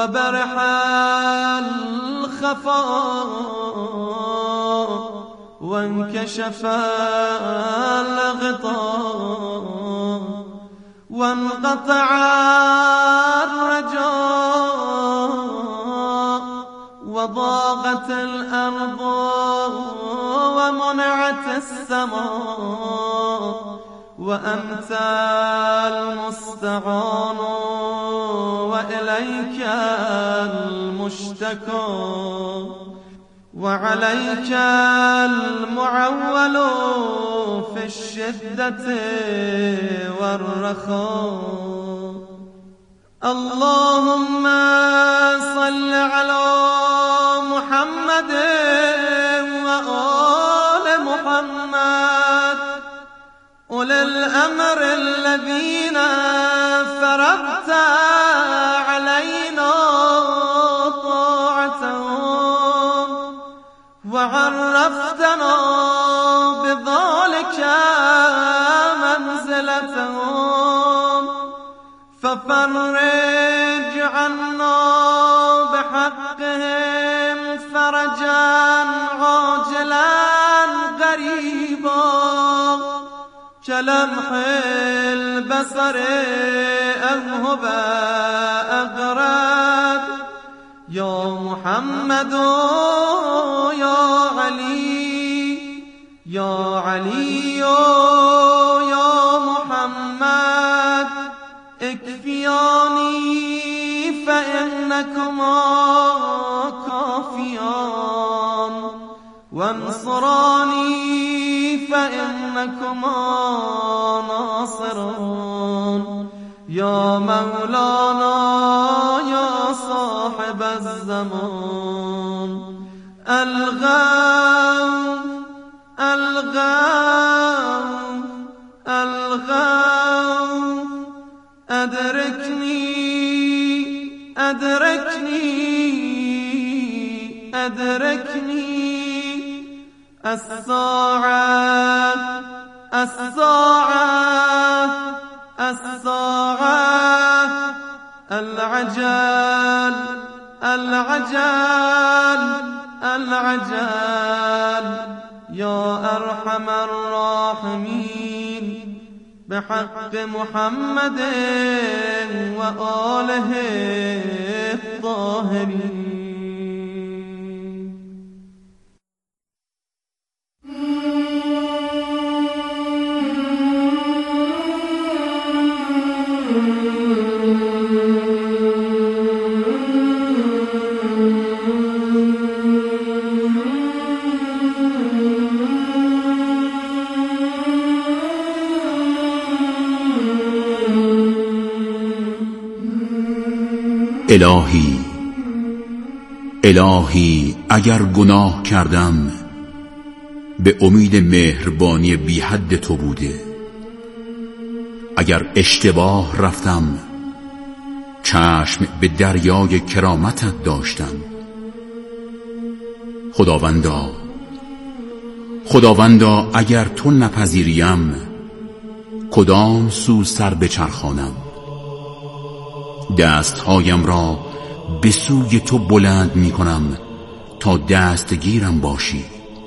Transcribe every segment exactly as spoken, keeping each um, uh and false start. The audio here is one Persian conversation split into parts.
وبرح الخفاء وانكشف الغطاء وانقطع الرجاء وضاقت الأرض ومنعت السماء وأنت المستعان وإليك المشتكى وعليك المعول في الشدة والرخاء. اللهم صل على محمد وآل محمد أولي الأمر الذين فرضت علينا طاعتهم وعرفتنا بذلك منزلتهم، ففرج عنا بحقهم فرجا عاجلا قريبا كلمح البصر أو هو أقرب. يا محمد يا علي يا علي يا محمد اكفياني فإنكما كافيان وانصراني فإنكما ناصرون. يا مولانا يا صاحب الزمان الغوث الغوث الغوث أدركني أدركني أدركني. الساعة الساعة الساعة العجل العجل العجل. يا أرحم الراحمين بحق محمد وآله الطاهرين. الهی الهی اگر گناه کردم به امید مهربانی بی حد تو بوده، اگر اشتباه رفتم چشم به دریای کرامتت داشتم. خداوندا خداوندا اگر تو نپذیریم کدام سو سر بچرخانم؟ دستهایم را به سوی تو بلند می کنم تا دستگیرم باشی.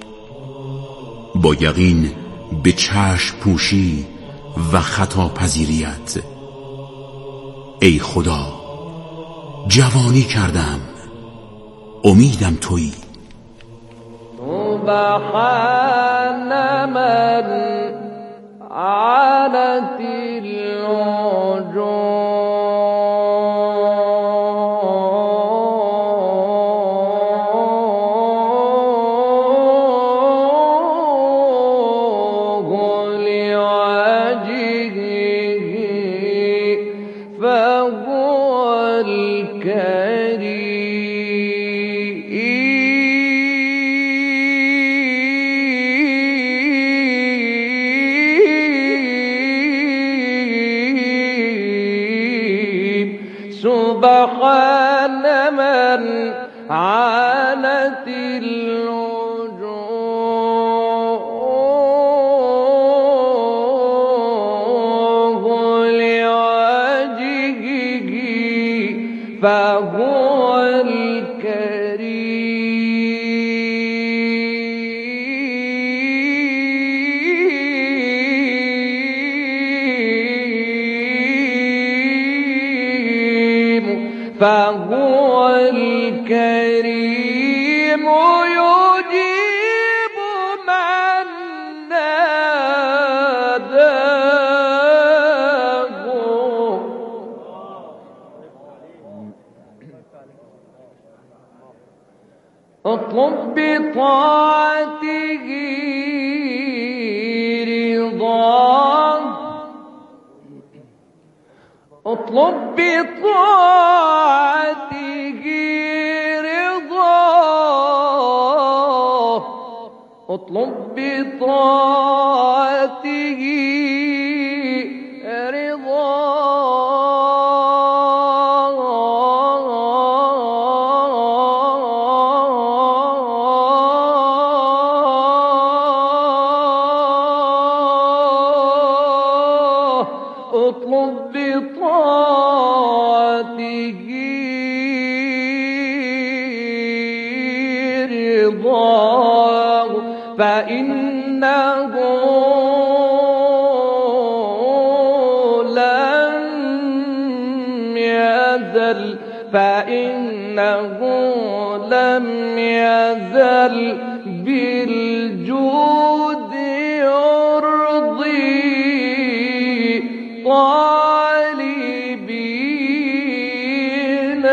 با یقین به چشم پوشی و خطا پذیریت. ای خدا جوانی کردم، امیدم تویی. سبحان من علت الوجود سبحان من علت الوجوه لوجهه فهو فهو الكريم يجيب من ناداه اطلب بطاعته رضاه اطلب بطاعته رضاه اطلب بطاعته اطلب بطاعته رضاه فإنه لم يزل فإنه لم يزل بالجود يرضي طالبين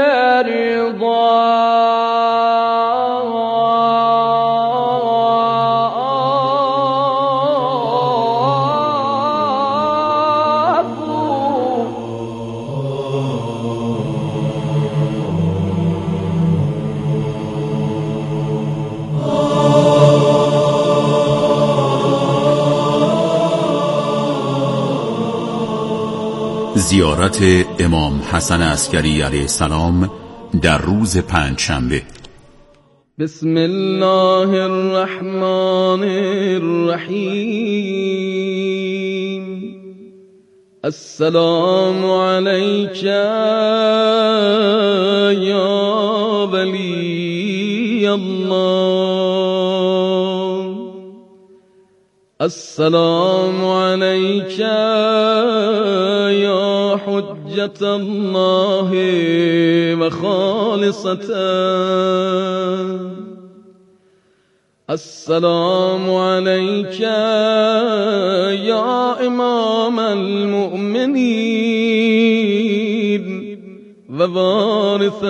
زیارت امام حسن عسکری علیه السلام در روز پنجشنبه. بسم الله الرحمن الرحیم السلام علیک یا ولی الله السلام علیک یا حجة الله وخالصته السلام عليك يا إمام المؤمنين ووارث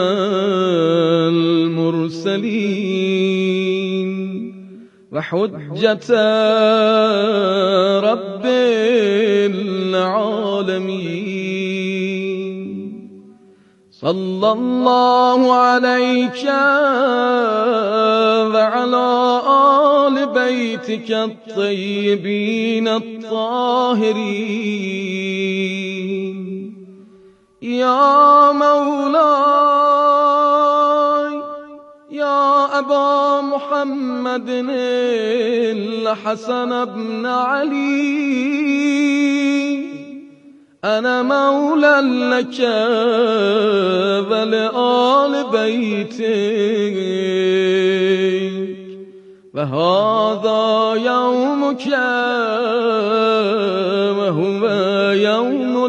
المرسلين وحجة رب العالمين صلى الله عليك وعلى آل بيتك الطيبين الطاهرين يا مولاي يا أبا محمد الحسن بن علي أنا مولى لك ولآل بيتك وهذا يومك وهو يوم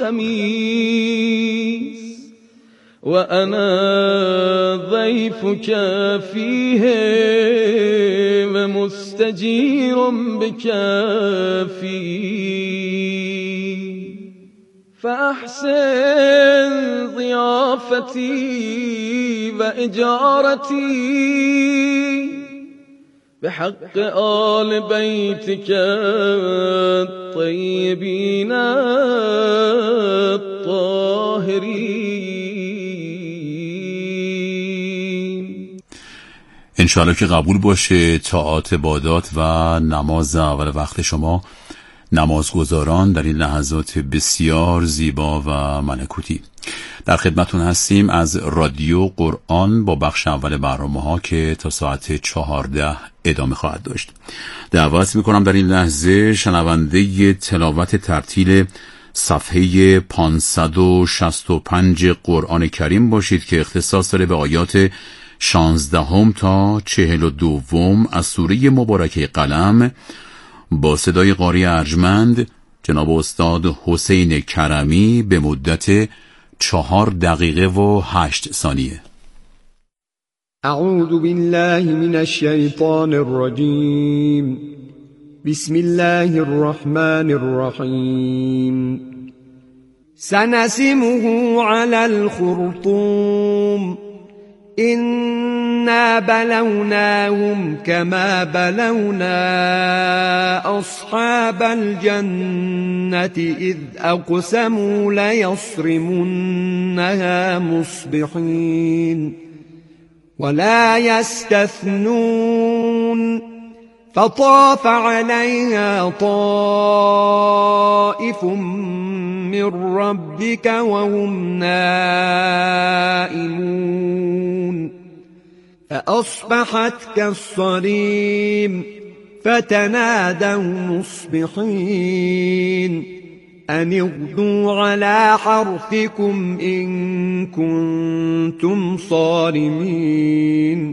الخميس وأنا ضيفك فيه ومستجير بك فيه فأحسن ضيافتي وإجارتي بحق آل بيتك الطيبين الطاهرين. انشاءالله که قبول باشه طاعات عبادات و نماز اول وقت شما نمازگزاران در این لحظات بسیار زیبا و ملکوتی. در خدمتون هستیم از رادیو قرآن با بخش اول برنامه ها که تا ساعت چهارده ادامه خواهد داشت. دعوت میکنم در این لحظه شنونده تلاوت ترتیل صفحه پانصد و شصت و پنج قرآن کریم باشید که اختصاص داره به آیات شانزدهم تا چهل و دوم از سوره مبارکه قلم با صدای قاری ارجمند جناب استاد حسین کرمی به مدت چهار دقیقه و هشت ثانیه. اعوذ بالله من الشیطان الرجیم. بسم الله الرحمن الرحیم. سنسمه على الخرطوم إنا بلوناهم كما بلونا أصحاب الجنة إذ أقسموا ليصرمنها مصبحين ولا يستثنون فطاف عليها طائف من ربك وهم نائمون فأصبحت كالصريم فتنادوا مصبحين أن اغدوا على حرثكم إن كنتم صارمين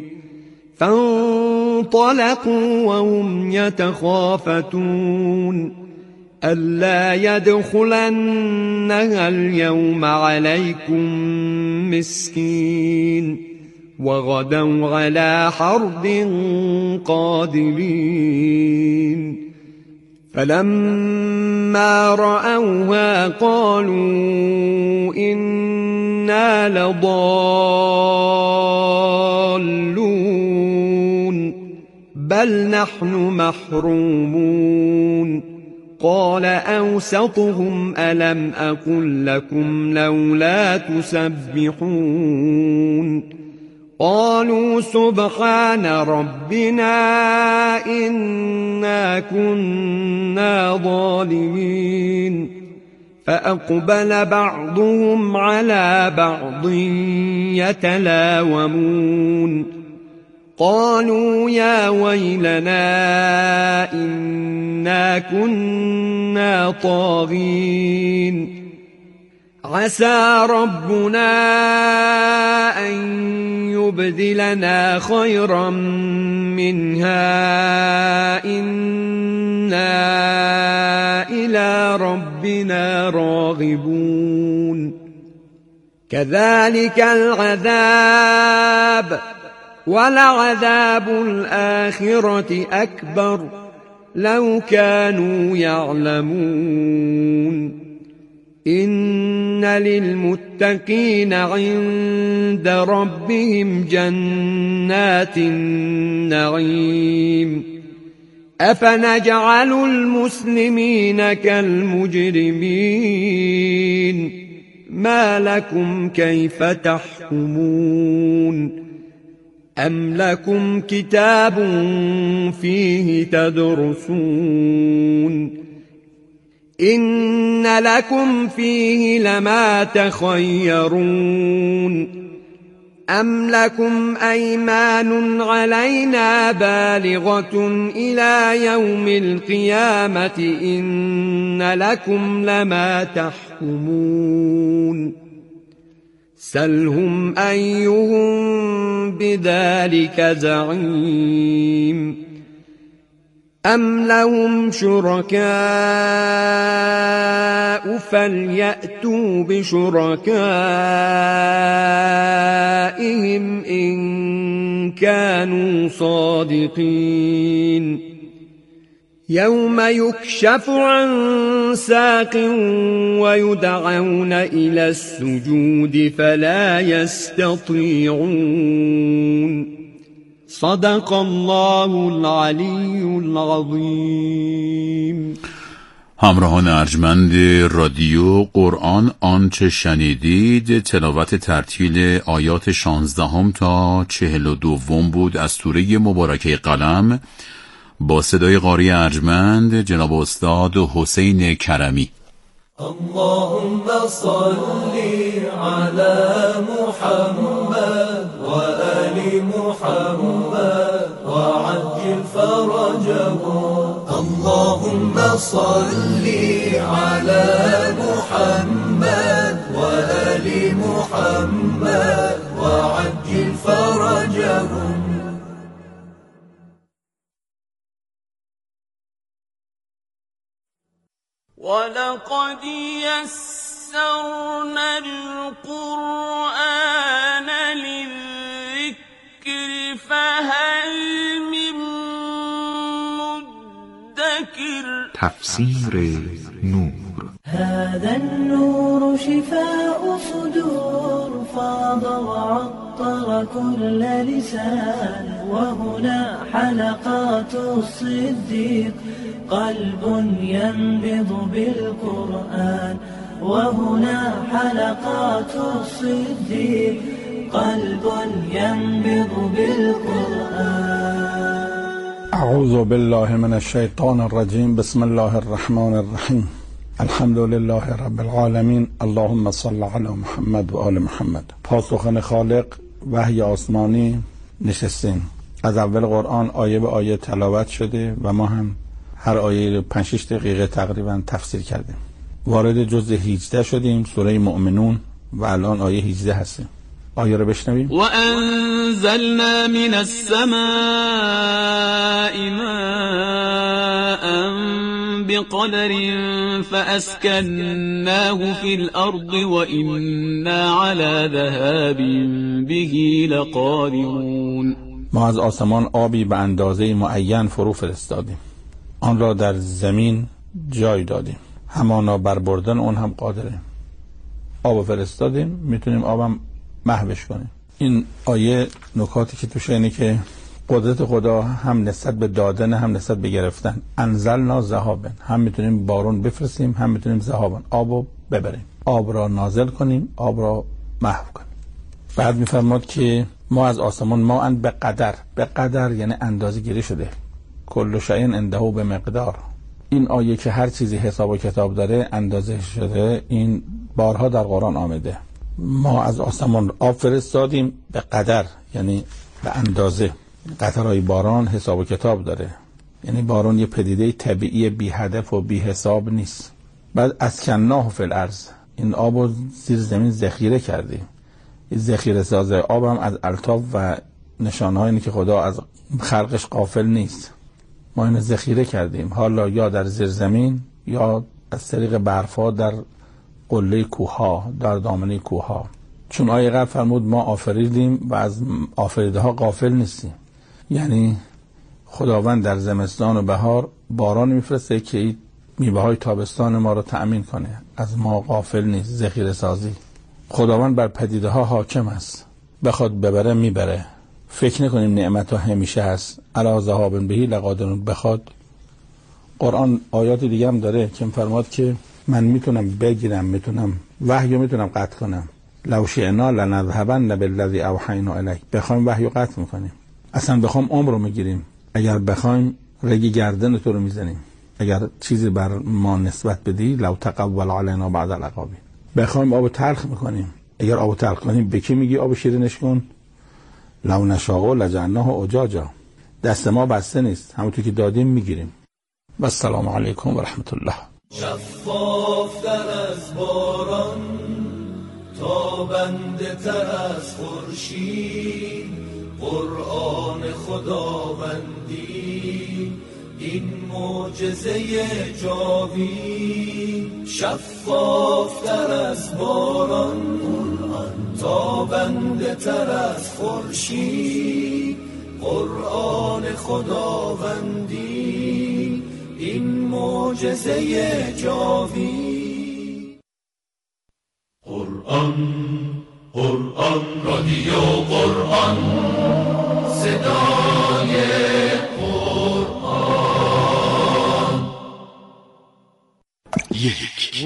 فانطلقوا وهم يتخافتون ألا يدخلنها اليوم عليكم مسكين وغدوا على حرد قادرين فلما رأوها قالوا إنا لضالون بل نحن محرومون قال أوسطهم ألم أقل لكم لولا تسبحون قالوا سبحان ربنا إنا كنا ظالمين فأقبل بعضهم على بعض يتلاومون قالوا يا ويلنا إنا كنا طاغين عسى ربنا أن يبدلنا خيرا منها إنا إلى ربنا راغبون كذلك العذاب ولعذاب الآخرة أكبر لو كانوا يعلمون إن للمتقين عند ربهم جنات النعيم أفنجعل المسلمين كالمجرمين ما لكم كيف تحكمون أم لكم كتاب فيه تدرسون إن لكم فيه لما تخيرون أم لكم أيمان علينا بالغة إلى يوم القيامة إن لكم لما تحكمون سلهم أيهم بذلك زعيم أم لهم شركاء فليأتوا بشركائهم إن كانوا صادقين يوم يكشف عن ساق ويدعون إلى السجود فلا يستطيعون صدق الله العلی العظیم. همراهان ارجمند رادیو قرآن، آنچه شنیدید تلاوت ترتیل آیات شانزدهم تا چهل و دوم بود از سوره مبارکه قلم با صدای قاری ارجمند جناب استاد حسین کرمی. اللهم صل على محمد وآل محمد وعجل فرجهم. اللهم صل على محمد وآل محمد وعجل فرجهم. ولقد يسرنا يسرنا القرآن للذكر فهل من مدكر. تفسیر نور. هذا النور شفاء صدور فاض وعطر كل لسان وهنا حلقات الصديق قلب ينبض بالقرآن وهنا حلقات الصديق قلب ينبض بالقرآن. اعوذ بالله من الشیطان الرجیم. بسم الله الرحمن الرحیم. الحمد لله رب العالمین. اللهم صل علی محمد و آل محمد. پاسخن خالق وحی آسمانی نشستین. از اول قرآن آیه به آیه تلاوت شده و ما هم هر آیه رو پنج شش دقیقه تقریبا تفسیر کردیم. وارد جزء هجده شدیم، سوره مؤمنون، و الان آیه هجده هستیم. آیه رو بشنویم. و انزلنا من السماء ماء بقدر فاسكناه في الارض وإنا على ذهاب به لقادرون. ما از آسمان آبی به اندازه معین فرو فرستادیم، آن را در زمین جای دادیم، همانا بر بردن اون هم قادریم. آب فرستادیم، میتونیم آبم محوش کنیم. این آیه نکاتی که توش اینه که قدرت خدا هم نسبت به دادن هم نسبت به گرفتن. انزلنا ذهابا، هم میتونیم بارون بفرستیم، هم میتونیم ذهابا آبو ببریم، آب را نازل کنیم، آب را محو کنیم. بعد میفرماد که ما از آسمان ما ان به قدر، به قدر یعنی اندازه گیری شده. کل شیء عنده به مقدار. این آیه که هر چیزی حساب و کتاب داره اندازه شده، این بارها در قرآن آمده. ما از آسمان آب فرستادیم به قدر یعنی به اندازه. قطرهای باران حساب و کتاب داره، یعنی باران یه پدیده طبیعی بی هدف و بی حساب نیست. بعد اسکناه فی الارض، این آب رو زیر زمین ذخیره کردیم. این ذخیره سازه آب هم از الطاف و نشانه‌هایی اینه که خدا از خلقش غافل نیست. ما اینو ذخیره کردیم، حالا یا در زیر زمین یا از طریق برفا در قله کوها، در دامنه کوها. چون آیه قبل فرمود ما آفریدیم و از آفریده ها غافل نیستیم، یعنی خداوند در زمستان و بهار باران میفرسته که میوه های تابستان ما رو تأمین کنه، از ما غافل نیست. ذخیره سازی. خداوند بر پدیده ها حاکم است، بخواد ببره میبره. فکر نکنیم نعمت ها همیشه هست. علی ذهاب به لقادرون. بخواد. قرآن آیات دیگه هم داره که فرماد که من میتونم بگیرم، میتونم وحی میتونم قطع کنم. لو شئنا لنذهبن بالذی اوحینا الیک. بخوایم وحی قطع میکنیم، اصلا بخوام عمر رو میگیریم. اگر بخوایم رگی گردن تو رو میزنیم. اگر چیزی بر ما نسبت بدی لو تقول علینا بعد العقابین. بخوایم آب تلخ میکنیم. اگر آب تلخ کنیم به کی میگی آب شیرینش کن؟ لو نشاء لجعلناه اجاجا. دست ما بسته نیست، همونطور که دادیم میگیریم. و السلام علیکم و رحمت الله. شفافتر از باران، تابنده تر از خورشید، قرآن خداوندی این معجزه جاوید. شفافتر از باران، تابنده تر از خورشید، قرآن خداوندی این معجزه جاوید. قرآن قرآن رادیو قرآن، صدای قرآن. یک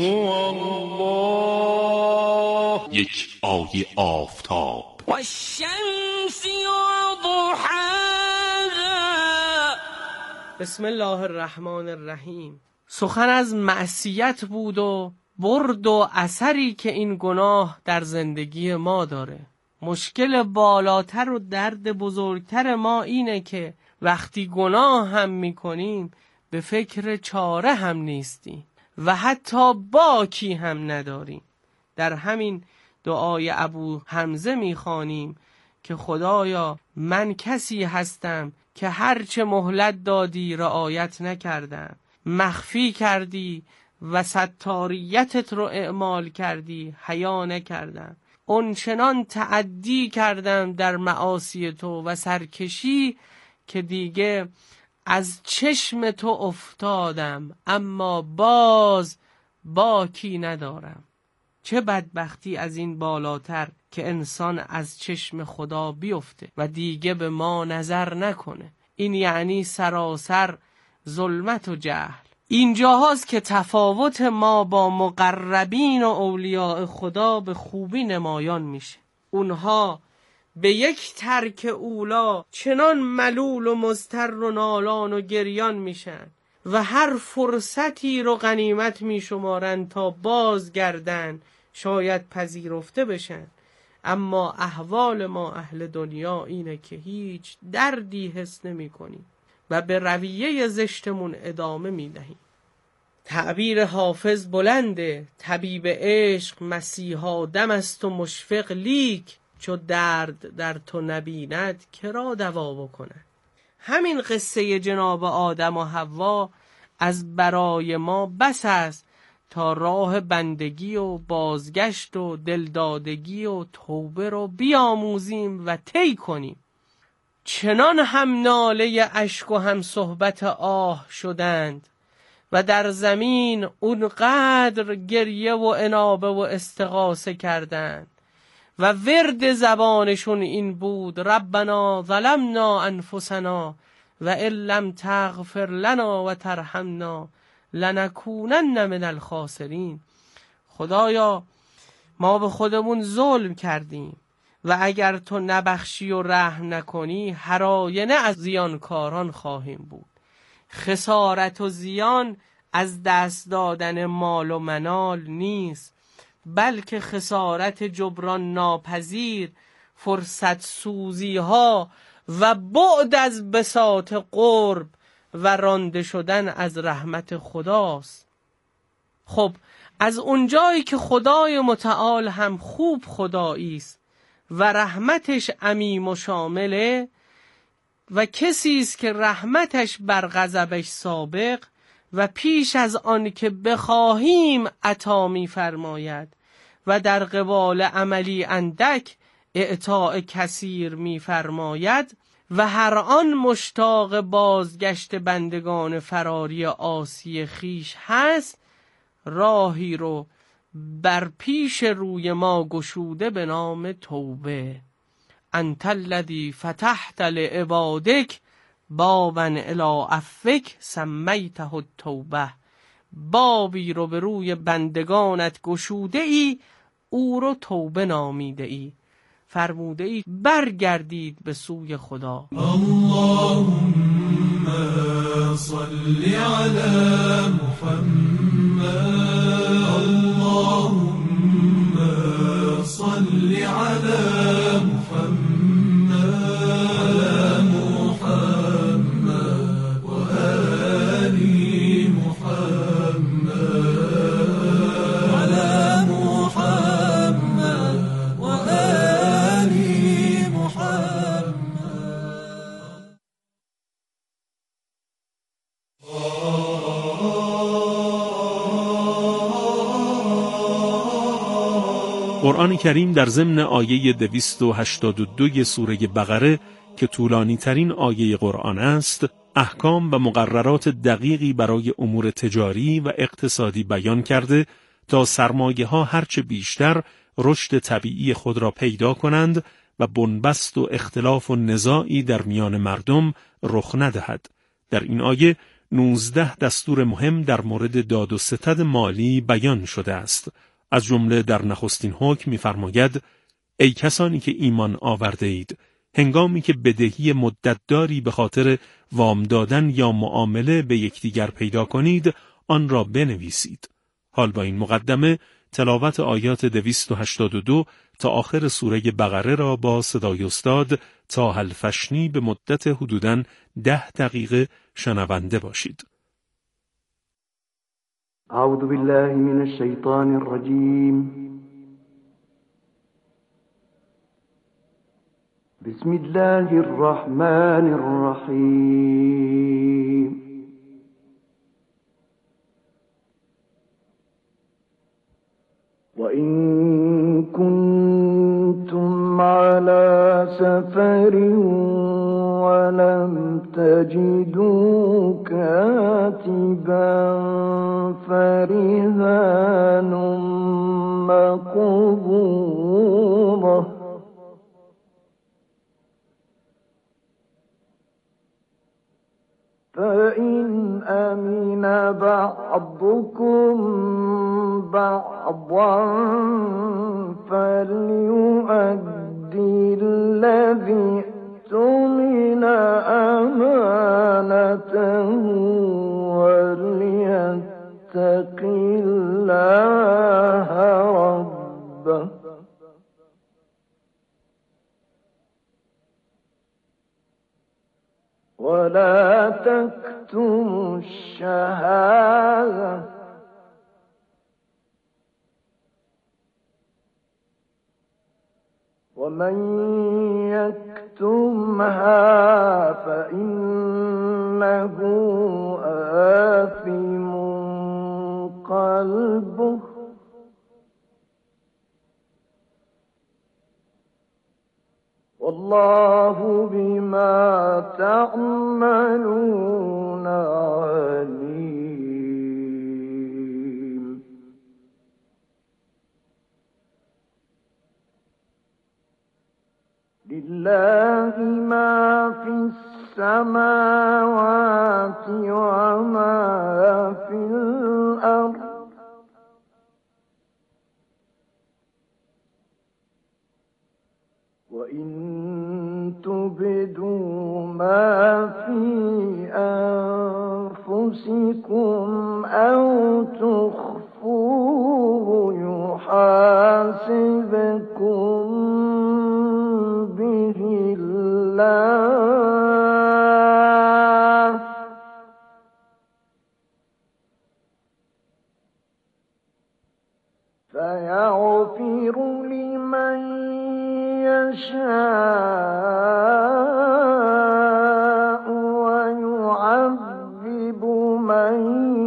یک آیه آفتاب و الشمس و ضحاها. بسم الله الرحمن الرحیم. سخن از معصیت بود و برد و اثری که این گناه در زندگی ما داره. مشکل بالاتر و درد بزرگتر ما اینه که وقتی گناه هم میکنیم به فکر چاره هم نیستیم و حتی باکی هم نداریم. در همین دعای ابو حمزه میخوانیم که خدایا من کسی هستم که هرچه مهلت دادی رعایت نکردم، مخفی کردی و ستاریتت رو اعمال کردی حیا نکردم. اونچنان تعدی کردم در معاصی تو و سرکشی که دیگه از چشم تو افتادم، اما باز باکی ندارم. چه بدبختی از این بالاتر که انسان از چشم خدا بیفته و دیگه به ما نظر نکنه. این یعنی سراسر ظلمت و جهل. اینجا هاست که تفاوت ما با مقربین و اولیاء خدا به خوبی نمایان میشه. اونها به یک ترک اولا چنان ملول و مضطر و نالان و گریان میشن و هر فرصتی رو غنیمت میشمارن تا بازگردن، شاید پذیرفته بشن. اما احوال ما اهل دنیا اینه که هیچ دردی حس نمی کنیم و به رویه زشتمون ادامه می دهیم. تعبیر حافظ بلنده: طبیب عشق مسیحا دم است و مشفق لیک، چو درد در تو نبیند کرا دوا بکند. همین قصه جناب آدم و حوا از برای ما بس است تا راه بندگی و بازگشت و دلدادگی و توبه رو بیاموزیم و طی کنیم. چنان هم ناله اشک و هم صحبت آه شدند و در زمین اونقدر گریه و انابه و استغاثه کردند و ورد زبانشون این بود: ربنا ظلمنا انفسنا و ان لم تغفر لنا و ترحمنا لنکونن من الخاسرین. خدایا ما به خودمون ظلم کردیم و اگر تو نبخشی و رحم نکنی هر آینه از زیانکاران خواهیم بود. خسارت و زیان از دست دادن مال و منال نیست، بلکه خسارت جبران ناپذیر، فرصت سوزی ها و بعد از بساط قرب و رانده شدن از رحمت خداست. خب از اونجایی که خدای متعال هم خوب خدایی است و رحمتش عمیم و شامله و کسی است که رحمتش بر غضبش سابق و پیش از آن که بخواهیم عطا می فرماید و در قبال عملی اندک اعطاء کثیر می فرماید و هر آن مشتاق بازگشت بندگان فراری عاصی خیش هست، راهی رو بر پیش روی ما گشوده به نام توبه. انت الذی فتحت لعبادک بابا الی عفوک سمیته التوبه. بابی رو به روی بندگانت گشوده ای، او رو توبه نامیده ای. فرموده ای برگردید به سوی خدا. اللهم صل علی محمد، اللهم صل علی محمد، علی محمد و آل محمد، علی محمد و آل محمد. قرآن کریم در ضمن آیه دویست و هشتاد و دو سوره بقره که طولانی ترین آیه قرآن است، احکام و مقررات دقیقی برای امور تجاری و اقتصادی بیان کرده تا سرمایه ها هرچه بیشتر رشد طبیعی خود را پیدا کنند و بنبست و اختلاف و نزاعی در میان مردم رخ ندهد. در این آیه نوزده دستور مهم در مورد داد و ستد مالی بیان شده است. از جمله در نخستین حکم می‌فرماید: ای کسانی که ایمان آورده اید، هنگامی که بدهی مدتداری به خاطر وام دادن یا معامله به یکدیگر پیدا کنید، آن را بنویسید. حال با این مقدمه تلاوت آیات دویست و هشتاد و دو تا آخر سوره بقره را با صدای استاد طه الفشنی به مدت حدوداً ده دقیقه شنونده باشید. اعوذ بالله من الشیطان الرجیم. بسم الله الرحمن الرحیم. وإن كنتم على سفر ولم تجدوا كاتبا فرهان مقبوضة فإن أمن بعضكم بعضا فليؤدي الذي اؤتمن أمانته وليتق الله ربه ولا تكتموا الشهادة ومن يكتمها فإنه آثم قلبه والله بما تعملون عليم. لله ما في السماوات وما في الأرض وإن تبدوا ما في أنفسكم أو تخفوه يحاسبكم به الله فيغفر لمن يشاء ويعذب من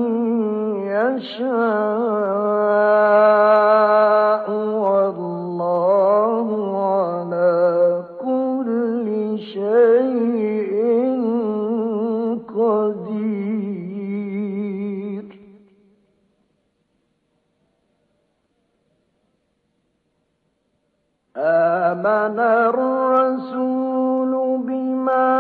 يشاء والله على كل شيء قدير. آمن الرسول بما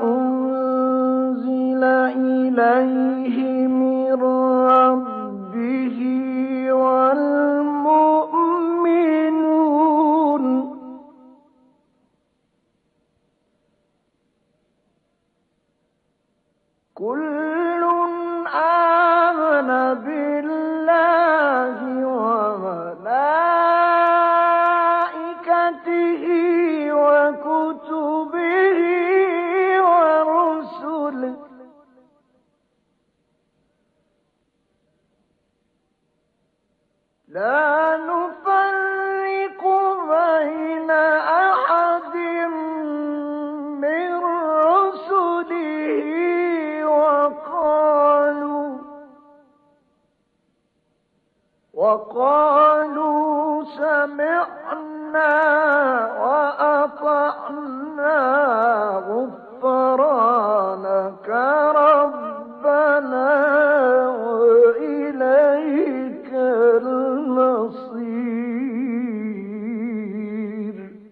أنزل إليه من ربه والمؤمنون كل آمن بالله وملائكته وكتبه ورسله لا نفرق بين أحد من رسله وقالوا وقالوا سمعنا وأطعنا غفرانك ربنا وإليك المصير.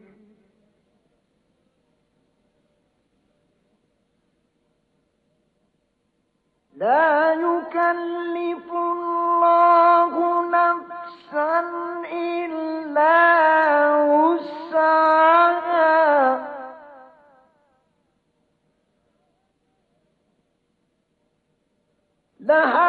لا يكلف الله نفسا إلا وسعها لها